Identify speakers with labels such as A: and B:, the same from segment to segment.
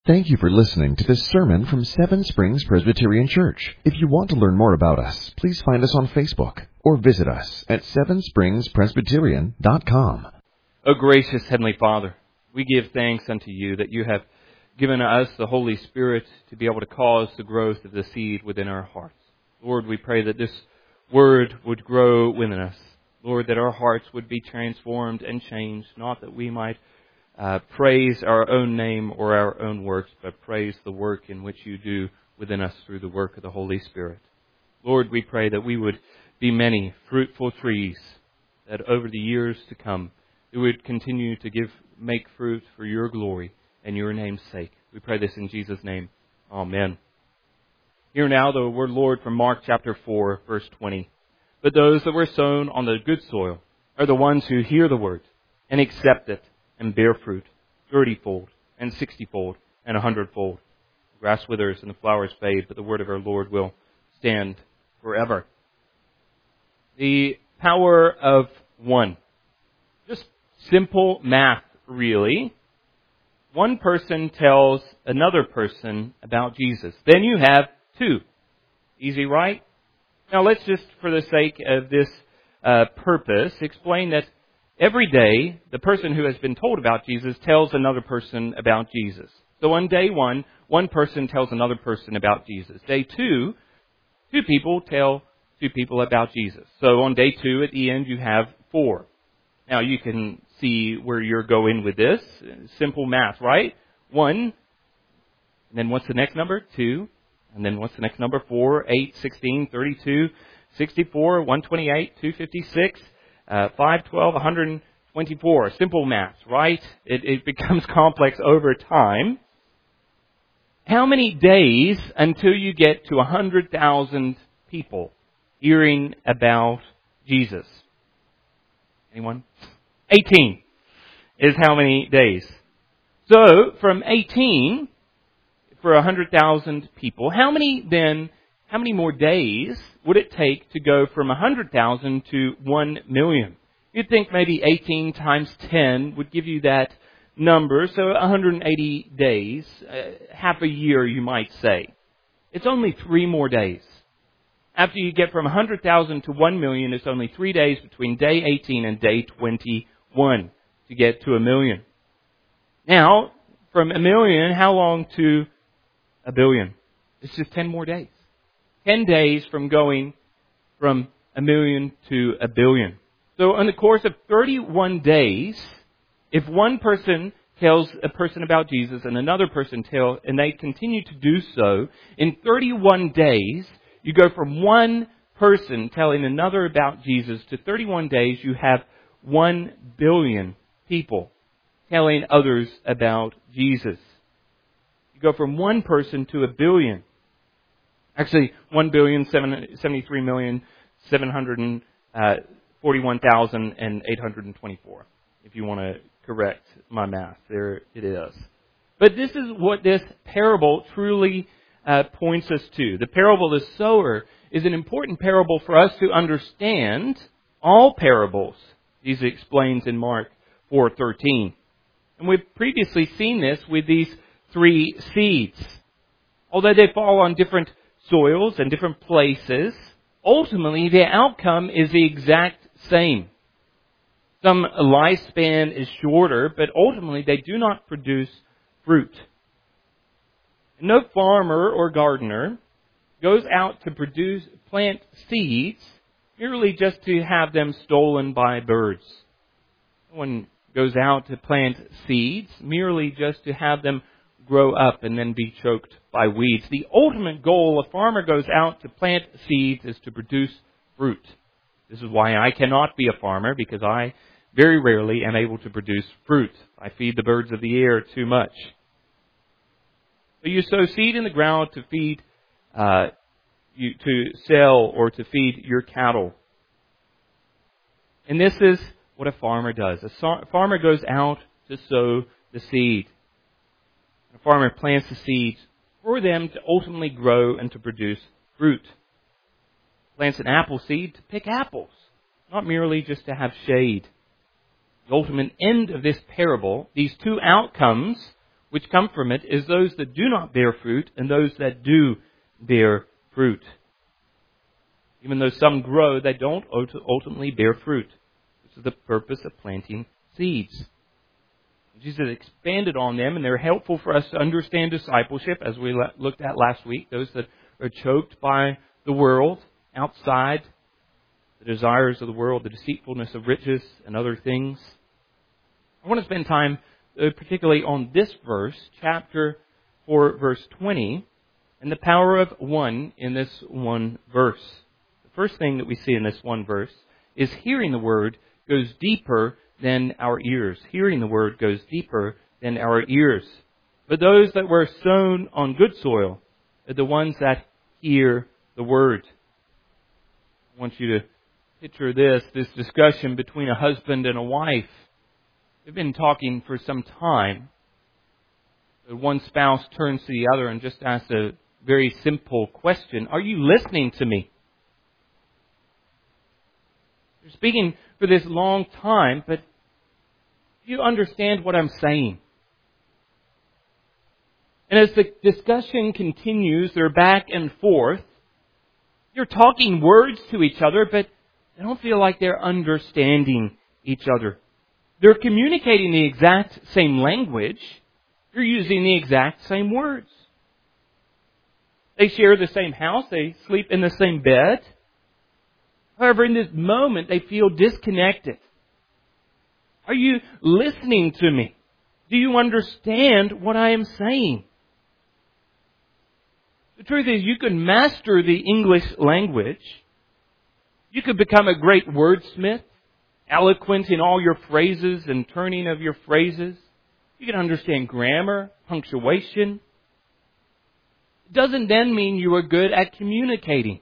A: Thank you for listening to this sermon from Seven Springs Presbyterian Church. If you want to learn more about us, please find us on Facebook or visit us at sevenspringspresbyterian.com.
B: O gracious Heavenly Father, we give thanks unto you that you have given us the Holy Spirit to be able to cause the growth of the seed within our hearts. Lord, we pray that this word would grow within us. Lord, that our hearts would be transformed and changed, not that we might praise our own name or our own works, but praise the work in which you do within us through the work of the Holy Spirit. Lord, we pray that we would be many fruitful trees, that over the years to come, we would continue to make fruit for your glory and your name's sake. We pray this in Jesus' name. Amen. Hear now the word, Lord, from Mark chapter 4, verse 20. But those that were sown on the good soil are the ones who hear the word and accept it and bear fruit, 30-fold and 60-fold and 100-fold. The grass withers and the flowers fade, but the word of our Lord will stand forever. The power of one. Just simple math, really. One person tells another person about Jesus. Then you have two. Easy, right? Now let's just, for the sake of this purpose, explain that every day the person who has been told about Jesus tells another person about Jesus. So on day one person tells another person about Jesus. Day two people tell two people about Jesus. So on day 2, at the end, you have 4. Now you can see where you're going with this. Simple math, right? 1, and then what's the next number? 2. And then what's the next number? 4, 8, 16, 32, 64, 128, 256, 512, 124. Simple math, right? It becomes complex over time. How many days until you get to 100,000 people hearing about Jesus? Anyone? 18 is how many days. So, from 18 for 100,000 people, how many more days would it take to go from 100,000 to 1 million? You'd think maybe 18 times 10 would give you that number, so 180 days, half a year you might say. It's only 3 more days. After you get from 100,000 to 1 million, it's only 3 days between day 18 and day 21 to get to 1 million. Now, from 1 million, how long to 1 billion? It's just 10 more days. 10 days from going from 1 million to 1 billion. So in the course of 31 days, if one person tells a person about Jesus and another person and they continue to do so, in 31 days, you go from one person telling another about Jesus to 31 days, you have 1 billion people telling others about Jesus. You go from one person to 1 billion. Actually, 1,773,741,824, if you want to correct my math. There it is. But this is what this parable truly points us to. The parable of the sower is an important parable for us to understand all parables. Jesus explains in Mark 4:13. And we've previously seen this with these 3 seeds. Although they fall on different soils and different places, ultimately the outcome is the exact same. Some lifespan is shorter, but ultimately they do not produce fruit. No farmer or gardener goes out to plant seeds merely just to have them stolen by birds. No one goes out to plant seeds merely just to have them grow up and then be choked by weeds. The ultimate goal a farmer goes out to plant seeds is to produce fruit. This is why I cannot be a farmer, because I very rarely am able to produce fruit. I feed the birds of the air too much. So you sow seed in the ground to feed, to sell or to feed your cattle. And this is what a farmer does. A farmer goes out to sow the seed. A farmer plants the seeds for them to ultimately grow and to produce fruit. Plants an apple seed to pick apples, not merely just to have shade. The ultimate end of this parable, these 2 outcomes, which come from it is those that do not bear fruit and those that do bear fruit. Even though some grow, they don't ultimately bear fruit, which is the purpose of planting seeds. Jesus expanded on them, and they're helpful for us to understand discipleship, as we looked at last week. Those that are choked by the world, outside, the desires of the world, the deceitfulness of riches, and other things. I want to spend time particularly on this verse, chapter 4, verse 20, and the power of one in this one verse. The first thing that we see in this one verse is hearing the word goes deeper than our ears. Hearing the word goes deeper than our ears. But those that were sown on good soil are the ones that hear the word. I want you to picture this discussion between a husband and a wife. They've been talking for some time. One spouse turns to the other and just asks a very simple question. Are you listening to me? You're speaking for this long time, but do you understand what I'm saying? And as the discussion continues, they're back and forth. You're talking words to each other, but they don't feel like they're understanding each other. They're communicating the exact same language. They're using the exact same words. They share the same house. They sleep in the same bed. However, in this moment, they feel disconnected. Are you listening to me? Do you understand what I am saying? The truth is, you could master the English language. You could become a great wordsmith, eloquent in all your phrases and turning of your phrases. You can understand grammar, punctuation. It doesn't then mean you are good at communicating.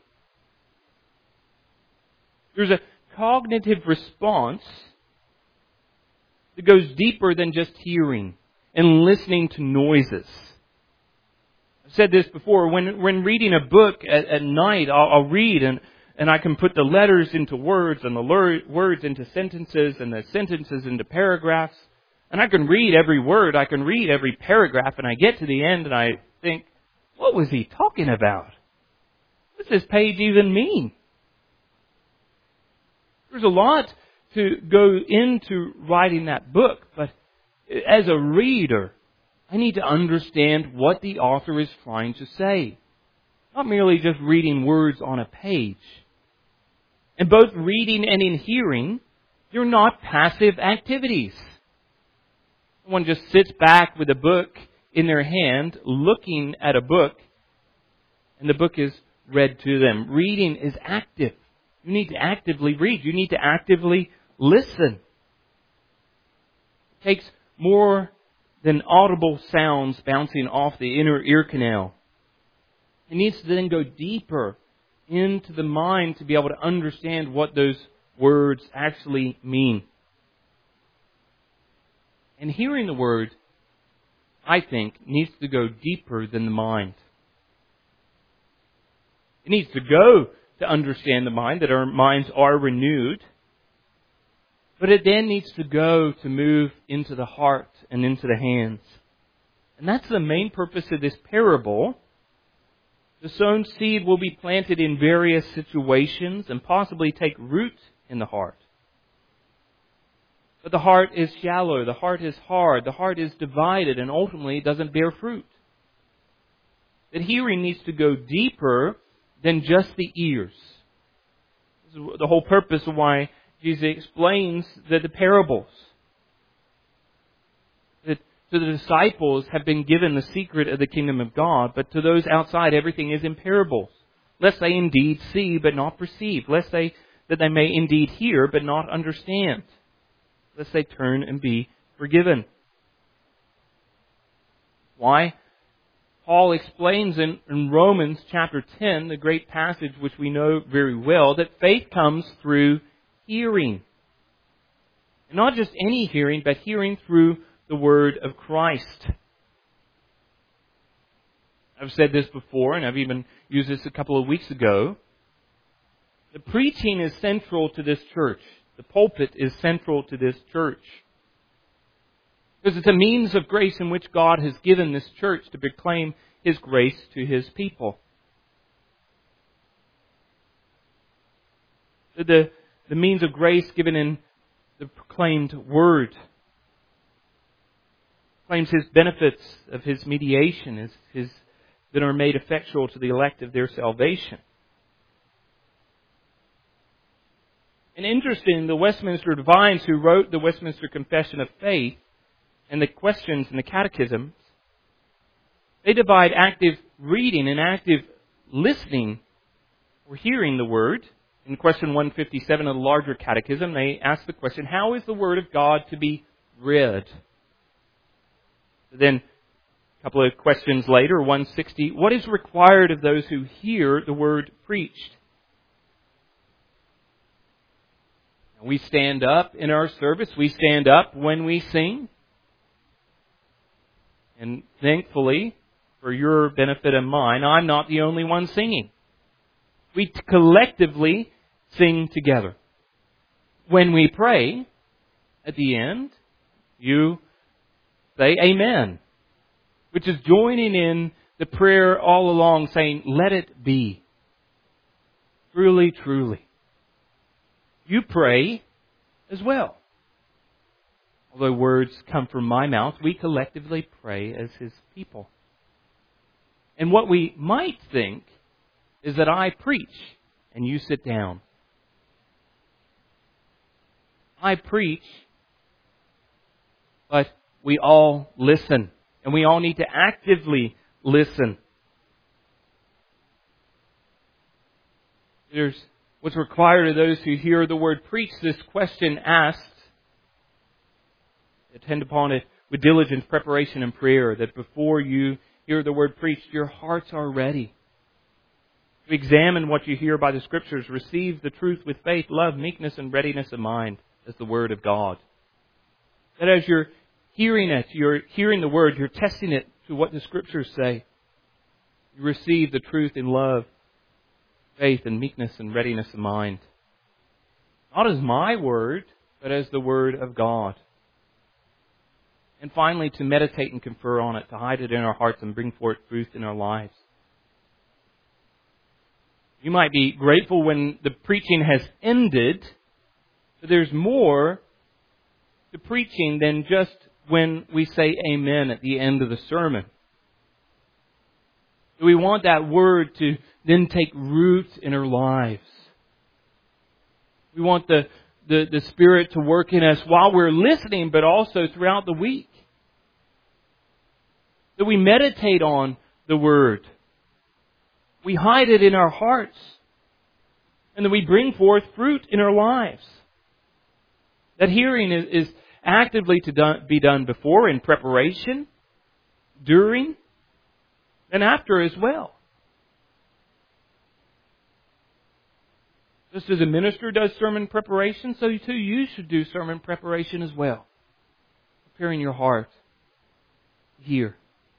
B: There's a cognitive response that goes deeper than just hearing and listening to noises. I've said this before. When reading a book at night, I'll read and I can put the letters into words and the words into sentences and the sentences into paragraphs. And I can read every word. I can read every paragraph. And I get to the end and I think, what was he talking about? What does this page even mean? There's a lot to go into writing that book. But as a reader, I need to understand what the author is trying to say. Not merely just reading words on a page. And both reading and in hearing, they're not passive activities. One just sits back with a book in their hand, looking at a book, and the book is read to them. Reading is active. You need to actively read. You need to actively listen. It takes more than audible sounds bouncing off the inner ear canal. It needs to then go deeper into the mind to be able to understand what those words actually mean. And hearing the word, I think, needs to go deeper than the mind. It needs to go to understand the mind, that our minds are renewed. But it then needs to go to move into the heart and into the hands. And that's the main purpose of this parable. The sown seed will be planted in various situations and possibly take root in the heart. But the heart is shallow, the heart is hard, the heart is divided, and ultimately it doesn't bear fruit. That hearing needs to go deeper than just the ears. This is the whole purpose of why Jesus explains the parables. That to the disciples have been given the secret of the kingdom of God, but to those outside everything is in parables. Lest they indeed see but not perceive. Lest that they may indeed hear but not understand. Lest they turn and be forgiven. Why? Paul explains in Romans chapter 10, the great passage which we know very well, that faith comes through hearing. And not just any hearing, but hearing through the word of Christ. I've said this before, and I've even used this a couple of weeks ago. The preaching is central to this church. The pulpit is central to this church. Because it's a means of grace in which God has given this church to proclaim His grace to His people. The means of grace given in the proclaimed Word claims His benefits of His mediation that are made effectual to the elect of their salvation. And interesting, the Westminster Divines who wrote the Westminster Confession of Faith and the questions in the catechisms, they divide active reading and active listening or hearing the Word. In question 157 of the larger catechism, they ask the question, how is the Word of God to be read? Then, a couple of questions later, 160, what is required of those who hear the Word preached? We stand up in our service. We stand up when we sing. And thankfully, for your benefit and mine, I'm not the only one singing. We collectively sing together. When we pray, at the end, you say Amen, which is joining in the prayer all along saying, let it be. Truly, truly. You pray as well. Although words come from my mouth, we collectively pray as His people. And what we might think is that I preach and you sit down. I preach, but we all listen. And we all need to actively listen. There's what's required of those who hear the Word preached. This question asked, attend upon it with diligence, preparation, and prayer, that before you hear the Word preached, your hearts are ready. To examine what you hear by the Scriptures, receive the truth with faith, love, meekness, and readiness of mind as the Word of God. That as you're hearing it, you're hearing the Word, you're testing it to what the Scriptures say. You receive the truth in love, faith, and meekness, and readiness of mind. Not as my word, but as the Word of God. And finally, to meditate and confer on it, to hide it in our hearts and bring forth truth in our lives. You might be grateful when the preaching has ended, but there's more to preaching than just when we say Amen at the end of the sermon. We want that Word to then take root in our lives. We want the Spirit to work in us while we're listening, but also throughout the week. That we meditate on the Word. We hide it in our hearts. And that we bring forth fruit in our lives. That hearing is actively to be done before, in preparation, during, and after as well. Just as a minister does sermon preparation, so too you should do sermon preparation as well. Preparing your heart to hear.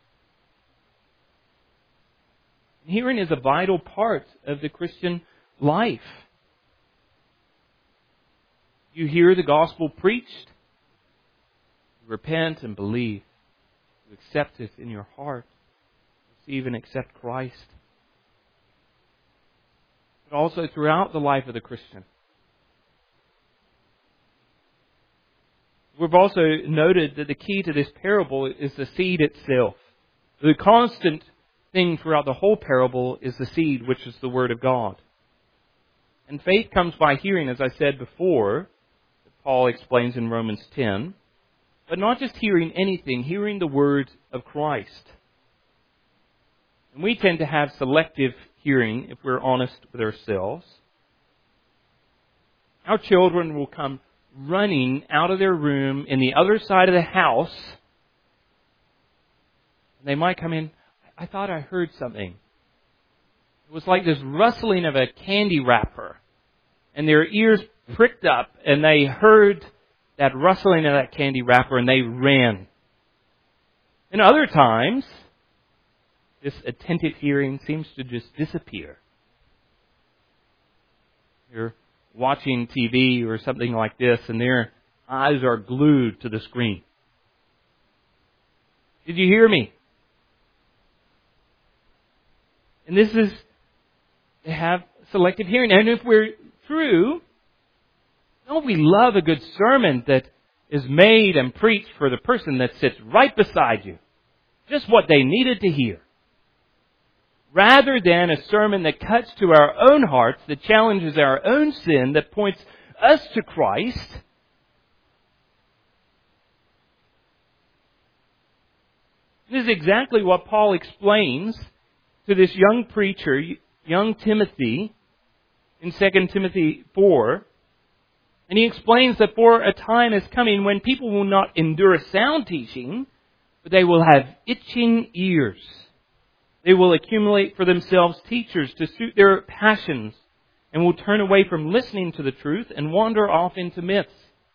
B: Hearing is a vital part of the Christian life. You hear the gospel preached, you repent and believe. You accept it in your heart. Receive and accept Christ. But also throughout the life of the Christian. We've also noted that the key to this parable is the seed itself. The constant thing throughout the whole parable is the seed, which is the Word of God. And faith comes by hearing, as I said before, Paul explains in Romans 10, but not just hearing anything, hearing the Word of Christ. And we tend to have selective hearing, if we're honest with ourselves. Our children will come running out of their room in the other side of the house. They might come in, I thought I heard something. It was like this rustling of a candy wrapper. And their ears pricked up and they heard that rustling of that candy wrapper and they ran. And other times, this attentive hearing seems to just disappear. You're watching TV or something like this and their eyes are glued to the screen. Did you hear me? And this is, they have selective hearing. And if we're through, don't we love a good sermon that is made and preached for the person that sits right beside you? Just what they needed to hear. Rather than a sermon that cuts to our own hearts, that challenges our own sin, that points us to Christ. This is exactly what Paul explains to this young preacher, young Timothy, in 2 Timothy 4. And he explains that for a time is coming when people will not endure sound teaching, but they will have itching ears. They will accumulate for themselves teachers to suit their passions and will turn away from listening to the truth and wander off into myths.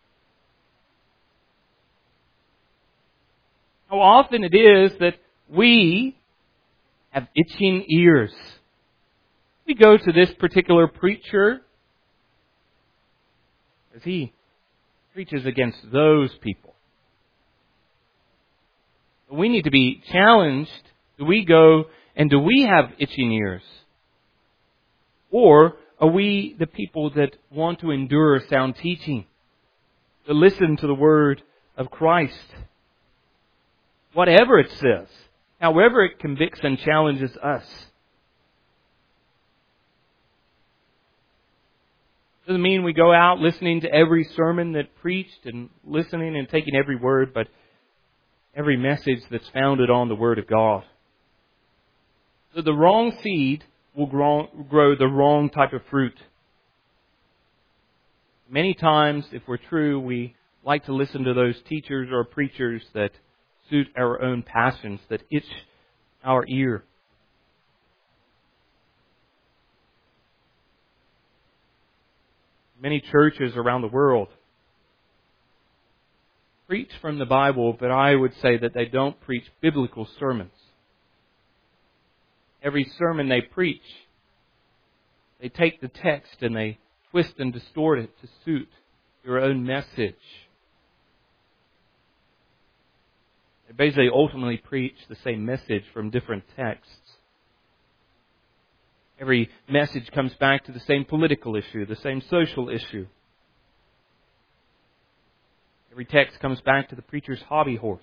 B: How often it is that we have itching ears. We go to this particular preacher as he preaches against those people. We need to be challenged. Do we go and do we have itching ears? Or are we the people that want to endure sound teaching? To listen to the Word of Christ? Whatever it says. However it convicts and challenges us. Doesn't mean we go out listening to every sermon that preached and listening and taking every word, but every message that's founded on the Word of God. So the wrong seed will grow the wrong type of fruit. Many times, if we're true, we like to listen to those teachers or preachers that suit our own passions, that itch our ear. Many churches around the world preach from the Bible, but I would say that they don't preach biblical sermons. Every sermon they preach, they take the text and they twist and distort it to suit their own message. They basically ultimately preach the same message from different texts. Every message comes back to the same political issue, the same social issue. Every text comes back to the preacher's hobby horse.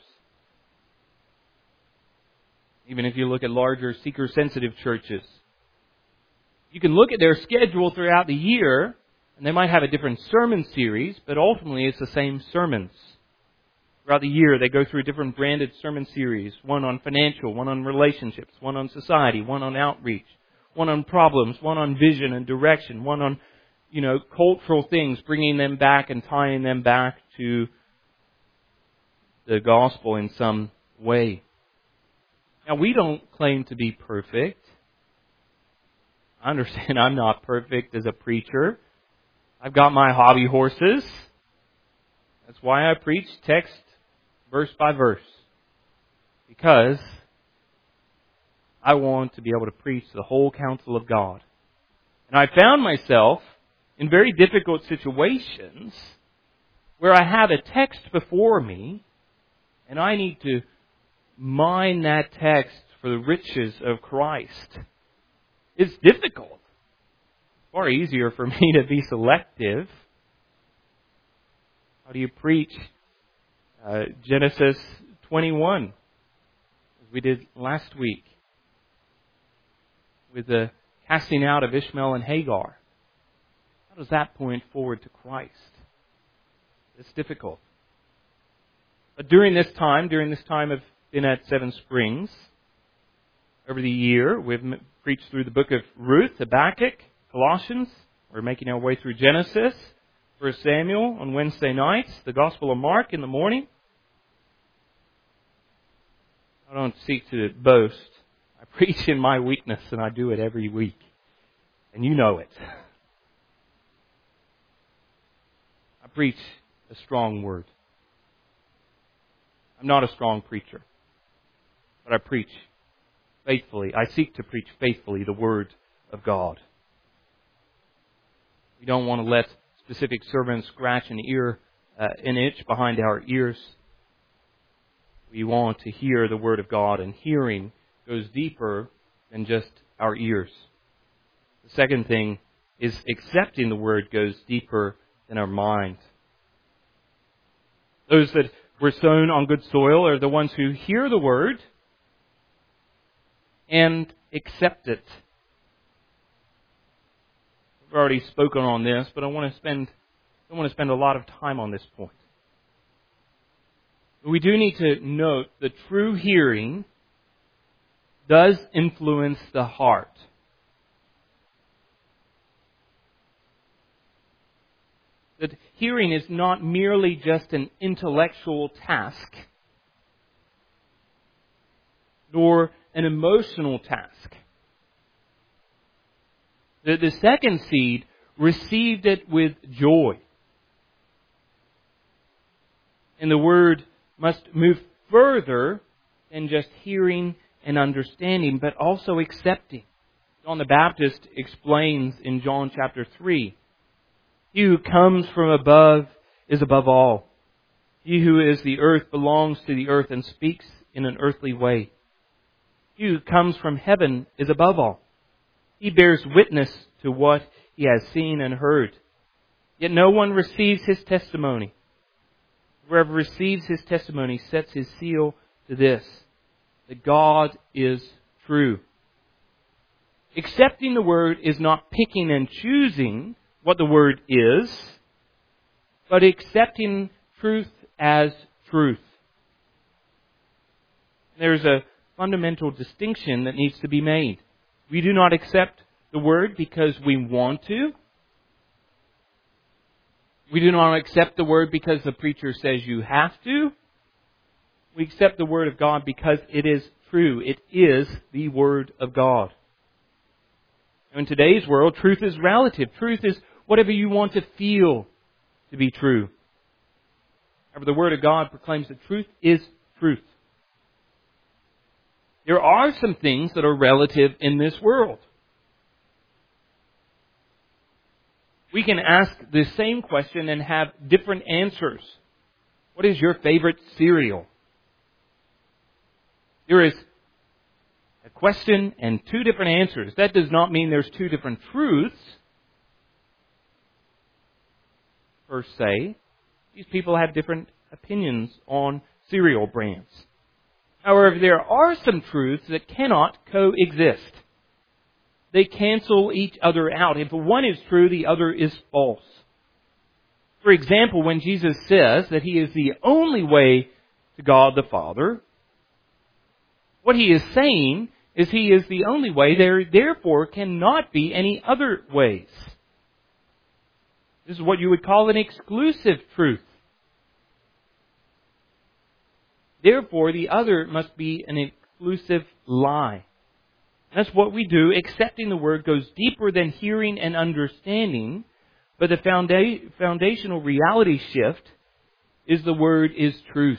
B: Even if you look at larger seeker-sensitive churches, you can look at their schedule throughout the year, and they might have a different sermon series, but ultimately it's the same sermons. Throughout the year, they go through a different branded sermon series, one on financial, one on relationships, one on society, one on outreach, one on problems, one on vision and direction, one on, cultural things, bringing them back and tying them back to the gospel in some way. Now, we don't claim to be perfect. I understand I'm not perfect as a preacher. I've got my hobby horses. That's why I preach text verse by verse. Because I want to be able to preach the whole counsel of God. And I found myself in very difficult situations where I have a text before me and I need to mine that text for the riches of Christ. It's difficult. Far easier for me to be selective. How do you preach Genesis 21, as we did last week, with the casting out of Ishmael and Hagar? How does that point forward to Christ? It's difficult. But during this time of being at Seven Springs, over the year, we've preached through the book of Ruth, Habakkuk, Colossians. We're making our way through Genesis, 1 Samuel on Wednesday nights, the Gospel of Mark in the morning. I don't seek to boast. I preach in my weakness, and I do it every week. And you know it. I preach a strong word. I'm not a strong preacher, but I preach faithfully. I seek to preach faithfully the Word of God. We don't want to let specific sermons scratch an itch behind our ears. We want to hear the Word of God, and hearing goes deeper than just our ears. The second thing is accepting the Word goes deeper than our mind. Those that were sown on good soil are the ones who hear the Word and accept it. I've already spoken on this, but I don't want to spend a lot of time on this point. We do need to note that true hearing does influence the heart. That hearing is not merely just an intellectual task, nor an emotional task. The second seed received it with joy. And the Word must move further than just hearing and understanding, but also accepting. John the Baptist explains in John chapter 3, "He who comes from above is above all. He who is the earth belongs to the earth and speaks in an earthly way. He who comes from heaven is above all. He bears witness to what he has seen and heard. Yet no one receives his testimony. Whoever receives his testimony sets his seal to this, that God is true." Accepting the Word is not picking and choosing what the Word is, but accepting truth as truth. There's a fundamental distinction that needs to be made. We do not accept the Word because we want to. We do not accept the Word because the preacher says you have to. We accept the Word of God because it is true. It is the Word of God. In today's world, truth is relative. Truth is whatever you want to feel to be true. However, the Word of God proclaims that truth is truth. There are some things that are relative in this world. We can ask the same question and have different answers. What is your favorite cereal? There is a question and two different answers. That does not mean there's two different truths, per se. These people have different opinions on cereal brands. However, there are some truths that cannot coexist. They cancel each other out. If one is true, the other is false. For example, when Jesus says that He is the only way to God the Father, what He is saying is He is the only way. There therefore cannot be any other ways. This is what you would call an exclusive truth. Therefore, the other must be an exclusive lie. That's what we do. Accepting the Word goes deeper than hearing and understanding, but the foundational reality shift is the Word is truth.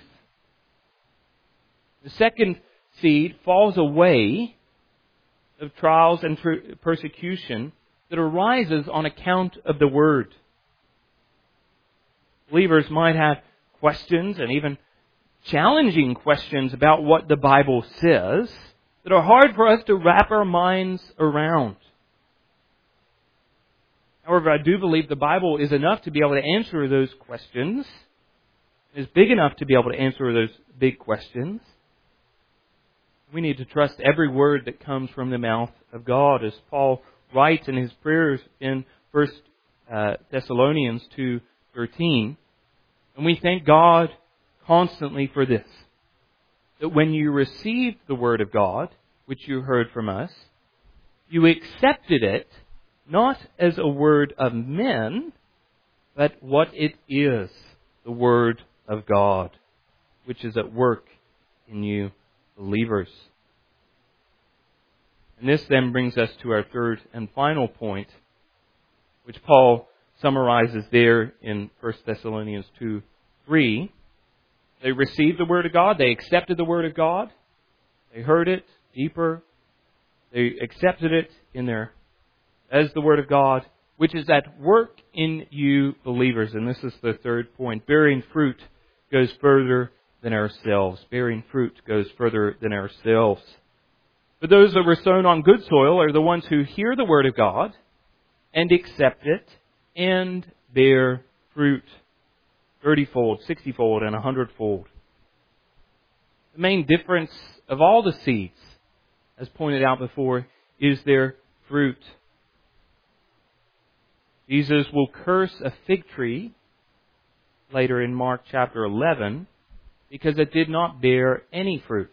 B: The second seed falls away of trials and persecution that arises on account of the Word. Believers might have questions and even challenging questions about what the Bible says that are hard for us to wrap our minds around. However, I do believe the Bible is enough to be able to answer those questions. It's big enough to be able to answer those big questions. We need to trust every word that comes from the mouth of God, as Paul writes in his prayers in 1 Thessalonians 2:13. And we thank God constantly for this, that when you received the Word of God, which you heard from us, you accepted it not as a word of men, but what it is, the Word of God, which is at work in you believers. And this then brings us to our third and final point, which Paul summarizes there in 1 Thessalonians 2:3. They received the Word of God. They accepted the Word of God. They heard it deeper. They accepted it as the Word of God, which is at work in you believers. And this is the third point. Bearing fruit goes further than ourselves. Bearing fruit goes further than ourselves. But those that were sown on good soil are the ones who hear the Word of God and accept it and bear fruit. 30-fold, 60-fold, and 100-fold. The main difference of all the seeds, as pointed out before, is their fruit. Jesus will curse a fig tree later in Mark chapter 11 because it did not bear any fruit.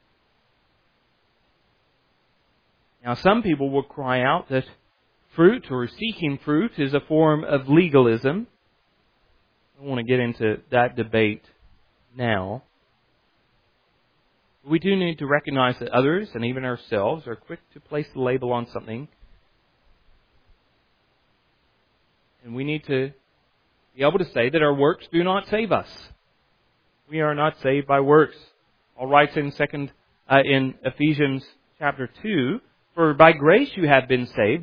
B: Now, some people will cry out that fruit or seeking fruit is a form of legalism. I don't want to get into that debate now. We do need to recognize that others, and even ourselves, are quick to place the label on something. And we need to be able to say that our works do not save us. We are not saved by works. Paul writes in Ephesians chapter 2, "For by grace you have been saved,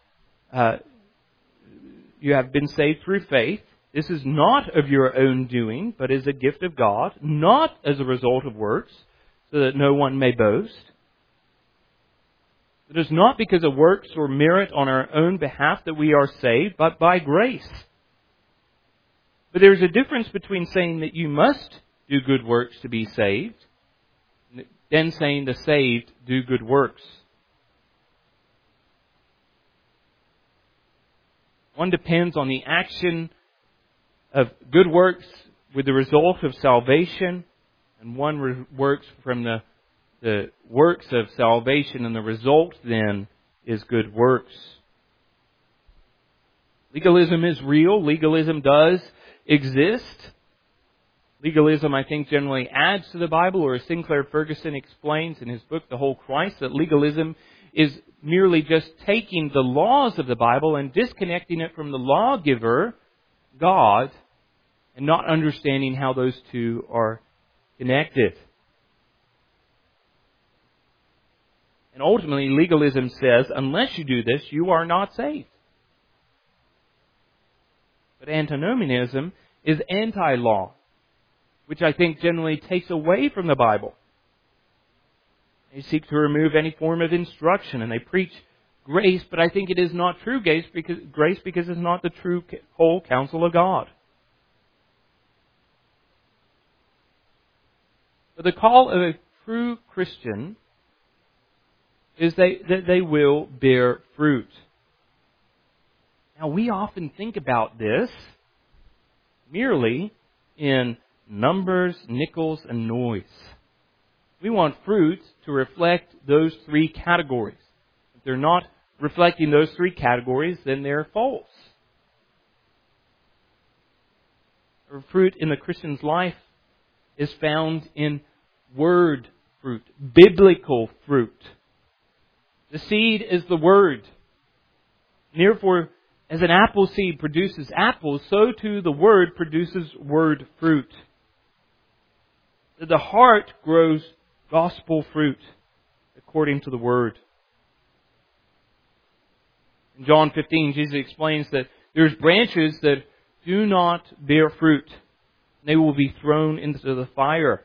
B: you have been saved through faith. This is not of your own doing, but is a gift of God, not as a result of works, so that no one may boast. It is not because of works or merit on our own behalf that we are saved, but by grace." But there's a difference between saying that you must do good works to be saved, than saying the saved do good works. One depends on the action of good works with the result of salvation, and one works from the works of salvation, and the result then is good works. Legalism is real. Legalism does exist. Legalism, I think, generally adds to the Bible, or as Sinclair Ferguson explains in his book, The Whole Christ, that legalism is merely just taking the laws of the Bible and disconnecting it from the lawgiver, God, and not understanding how those two are connected. And ultimately, legalism says, unless you do this, you are not saved. But antinomianism is anti-law, which I think generally takes away from the Bible. They seek to remove any form of instruction, and they preach grace, but I think it is not true grace because it's not the true whole counsel of God. But the call of a true Christian is that they will bear fruit. Now, we often think about this merely in numbers, nickels, and noise. We want fruits to reflect those three categories. If they're not reflecting those three categories, then they're false. Fruit in the Christian's life is found in word fruit, biblical fruit. The seed is the Word. Therefore, as an apple seed produces apples, so too the Word produces word fruit. The heart grows gospel fruit according to the Word. In John 15, Jesus explains that there's branches that do not bear fruit. They will be thrown into the fire.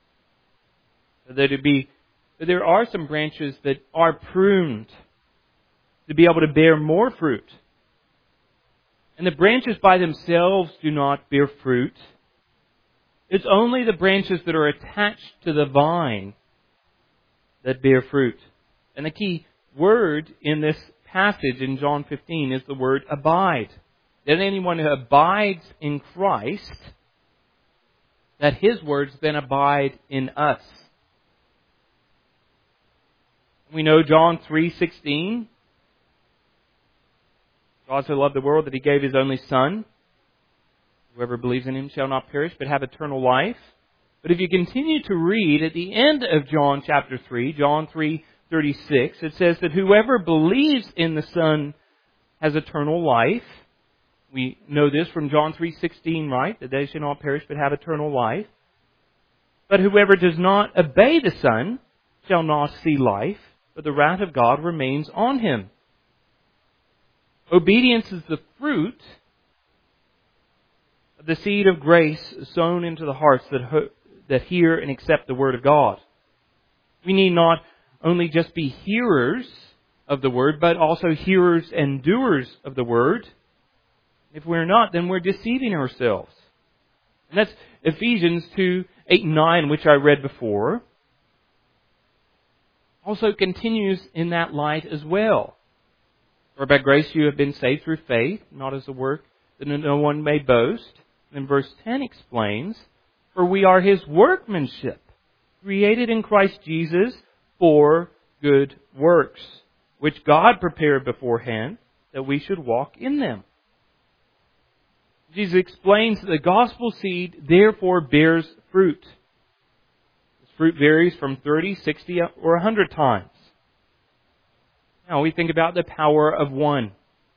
B: But there are some branches that are pruned to be able to bear more fruit. And the branches by themselves do not bear fruit. It's only the branches that are attached to the vine that bear fruit. And the key word in this passage in John 15 is the word abide. That anyone who abides in Christ, that His words then abide in us. We know John 3:16. God so loved the world that He gave His only Son. Whoever believes in Him shall not perish but have eternal life. But if you continue to read at the end of John chapter 3, John 3:36, it says that whoever believes in the Son has eternal life. We know this from John 3:16, right? That they shall not perish but have eternal life. But whoever does not obey the Son shall not see life, but the wrath of God remains on him. Obedience is the fruit of the seed of grace sown into the hearts that hear and accept the Word of God. We need not only just be hearers of the Word, but also hearers and doers of the Word. If we're not, then we're deceiving ourselves. And that's Ephesians 2:8-9, which I read before. Also continues in that light as well. For by grace you have been saved through faith, not as a work that no one may boast. And verse 10 explains, for we are His workmanship, created in Christ Jesus for good works, which God prepared beforehand that we should walk in them. Jesus explains that the gospel seed therefore bears fruit. This fruit varies from 30, 60, or 100 times. Now we think about the power of one.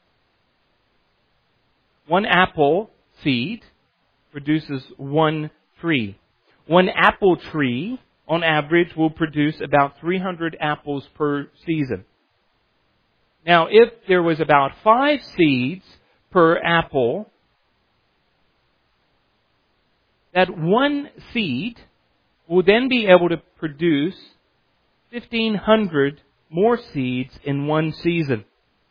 B: One apple seed produces one tree. One apple tree, on average, will produce about 300 apples per season. Now, if there was about 5 seeds per apple, that one seed will then be able to produce 1,500 more seeds in one season.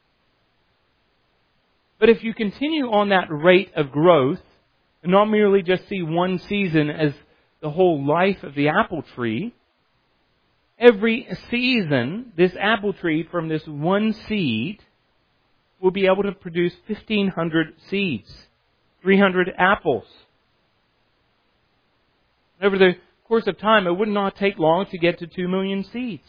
B: But if you continue on that rate of growth, and not merely just see one season as the whole life of the apple tree, every season, this apple tree from this one seed will be able to produce 1,500 seeds, 300 apples. Over the course of time, it would not take long to get to 2 million seeds.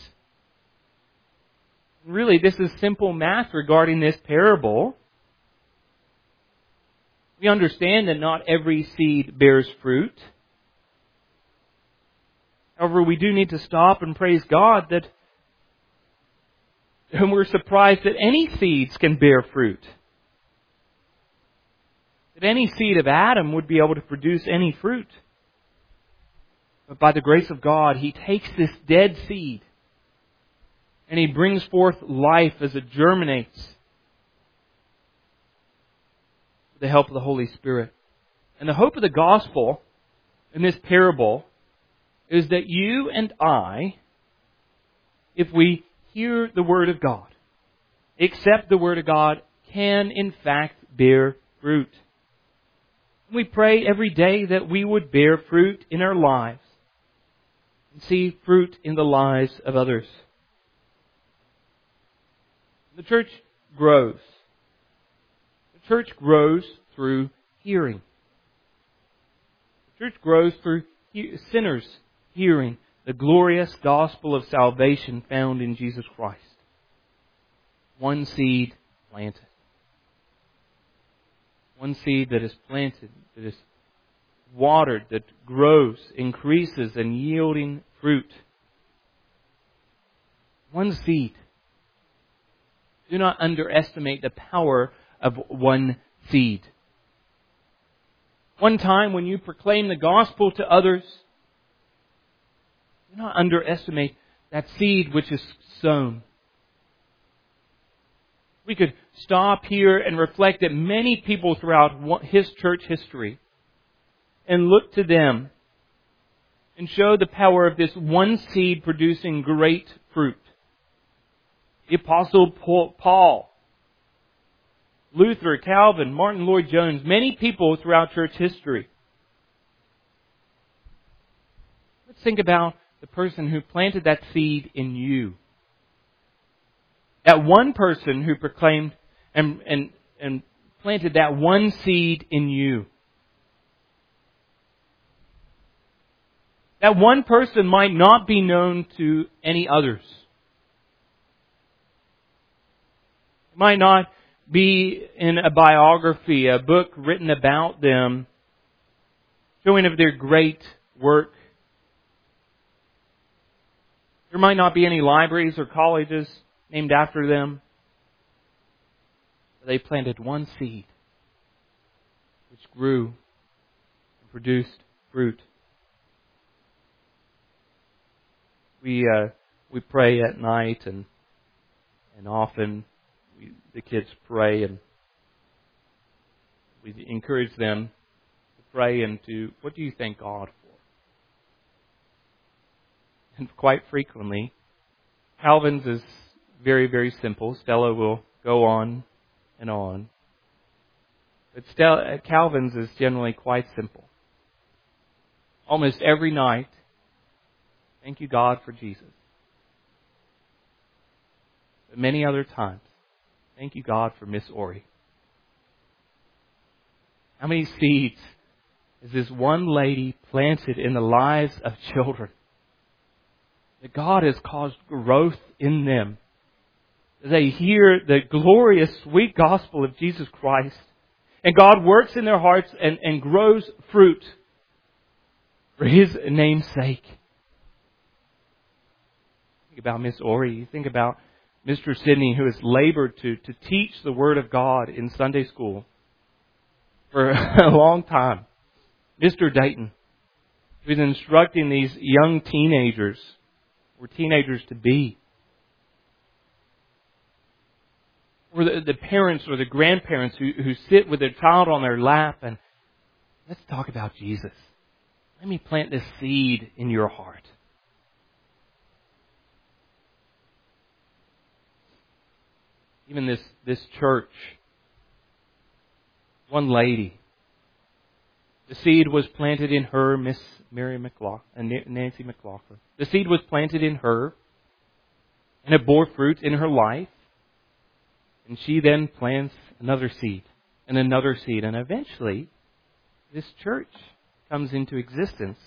B: Really, this is simple math regarding this parable. We understand that not every seed bears fruit. However, we do need to stop and praise God that we're surprised that any seeds can bear fruit. That any seed of Adam would be able to produce any fruit. But by the grace of God, He takes this dead seed and He brings forth life as it germinates with the help of the Holy Spirit. And the hope of the gospel in this parable is that you and I, if we hear the Word of God, accept the Word of God, can in fact bear fruit. We pray every day that we would bear fruit in our lives and see fruit in the lives of others. The church grows. The church grows through hearing. The church grows through sinners hearing the glorious gospel of salvation found in Jesus Christ. One seed planted. One seed that is planted, that is watered, that grows, increases, and yielding fruit. One seed. Do not underestimate the power of one seed. One time when you proclaim the gospel to others, do not underestimate that seed which is sown. We could stop here and reflect that many people throughout His church history and look to them and show the power of this one seed producing great fruit. The Apostle Paul, Luther, Calvin, Martin Lloyd-Jones, many people throughout church history. Let's think about the person who planted that seed in you. That one person who proclaimed and planted that one seed in you. That one person might not be known to any others. It might not be in a biography, a book written about them, showing of their great work. There might not be any libraries or colleges named after them. They planted one seed which grew and produced fruit. We pray at night and often the kids pray and we encourage them to pray into what do you thank God for? And quite frequently, Calvin's is very, very simple. Stella will go on and on. But Calvin's is generally quite simple. Almost every night, thank you, God, for Jesus. But many other times, thank you, God, for Miss Ori. How many seeds has this one lady planted in the lives of children? That God has caused growth in them. They hear the glorious, sweet gospel of Jesus Christ. And God works in their hearts and grows fruit for His name's sake. Think about Miss Ori. You think about Mr. Sidney, who has labored to teach the Word of God in Sunday school for a long time. Mr. Dayton, who's instructing these young teenagers, or teenagers to be. Or the parents or the grandparents who sit with their child on their lap and let's talk about Jesus. Let me plant this seed in your heart. Even this church, one lady, the seed was planted in her, Miss Mary McLaughlin, Nancy McLaughlin. The seed was planted in her, and it bore fruit in her life. And she then plants another seed, and another seed, and eventually this church comes into existence.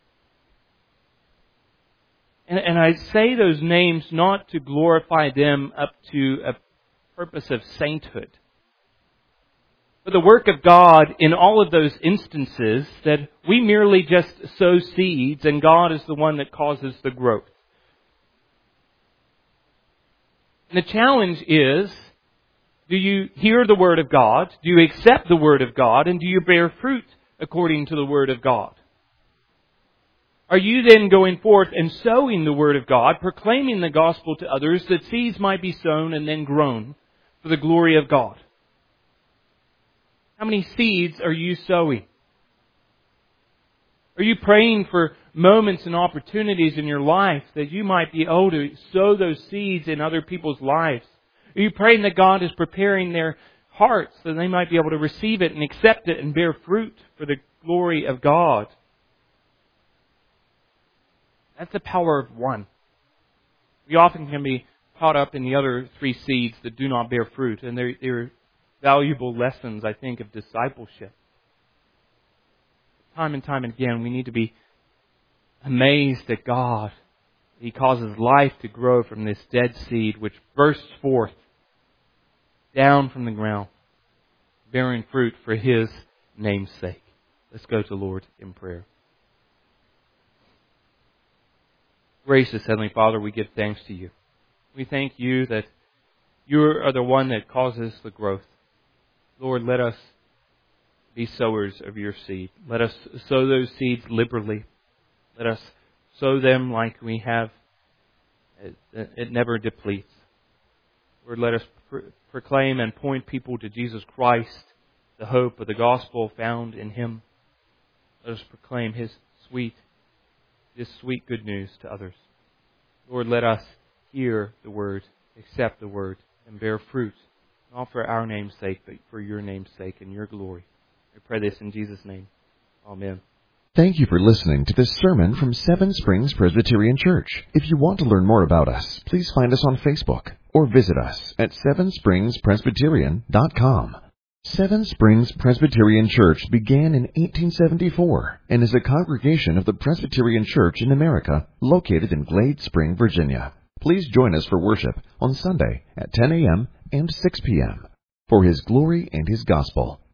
B: And I say those names not to glorify them up to a purpose of sainthood. But the work of God in all of those instances, that we merely just sow seeds and God is the one that causes the growth. And the challenge is, do you hear the Word of God? Do you accept the Word of God? And do you bear fruit according to the Word of God? Are you then going forth and sowing the Word of God, proclaiming the gospel to others, that seeds might be sown and then grown for the glory of God? How many seeds are you sowing? Are you praying for moments and opportunities in your life that you might be able to sow those seeds in other people's lives? Are you praying that God is preparing their hearts so they might be able to receive it and accept it and bear fruit for the glory of God? That's the power of one. We often can be caught up in the other three seeds that do not bear fruit, and they're valuable lessons, I think, of discipleship. Time and time again, we need to be amazed at God. He causes life to grow from this dead seed which bursts forth down from the ground, bearing fruit for His name's sake. Let's go to the Lord in prayer. Gracious Heavenly Father, we give thanks to You. We thank You that You are the one that causes the growth. Lord, let us be sowers of Your seed. Let us sow those seeds liberally. Let us sow them like we have. It never depletes. Lord, let us proclaim and point people to Jesus Christ, the hope of the gospel found in Him. Let us proclaim this sweet good news to others. Lord, let us hear the Word, accept the Word, and bear fruit, not for our name's sake, but for Your name's sake and Your glory. I pray this in Jesus' name. Amen.
A: Thank you for listening to this sermon from Seven Springs Presbyterian Church. If you want to learn more about us, please find us on Facebook or visit us at sevenspringspresbyterian.com. Seven Springs Presbyterian Church began in 1874 and is a congregation of the Presbyterian Church in America located in Glade Spring, Virginia. Please join us for worship on Sunday at 10 a.m. and 6 p.m. for His glory and His gospel.